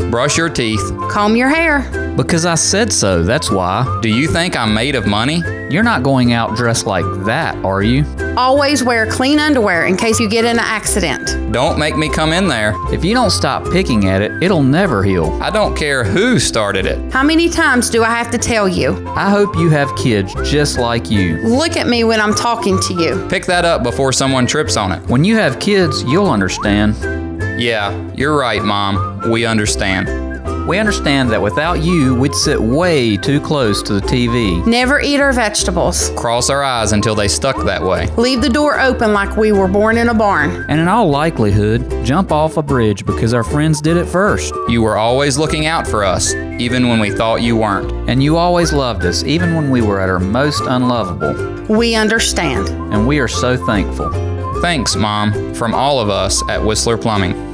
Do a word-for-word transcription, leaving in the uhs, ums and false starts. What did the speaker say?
Brush your teeth. Comb your hair. Because I said so, that's why. Do you think I'm made of money? You're not going out dressed like that, are you? Always wear clean underwear in case you get in an accident. Don't make me come in there. If you don't stop picking at it, it'll never heal. I don't care who started it. How many times do I have to tell you? I hope you have kids just like you. Look at me when I'm talking to you. Pick that up before someone trips on it. When you have kids, you'll understand. Yeah, you're right, Mom. We understand. We understand that without you, we'd sit way too close to the T V. Never eat our vegetables. Cross our eyes until they stuck that way. Leave the door open like we were born in a barn. And in all likelihood, jump off a bridge because our friends did it first. You were always looking out for us, even when we thought you weren't. And you always loved us, even when we were at our most unlovable. We understand. And we are so thankful. Thanks, Mom, from all of us at Whistler Plumbing.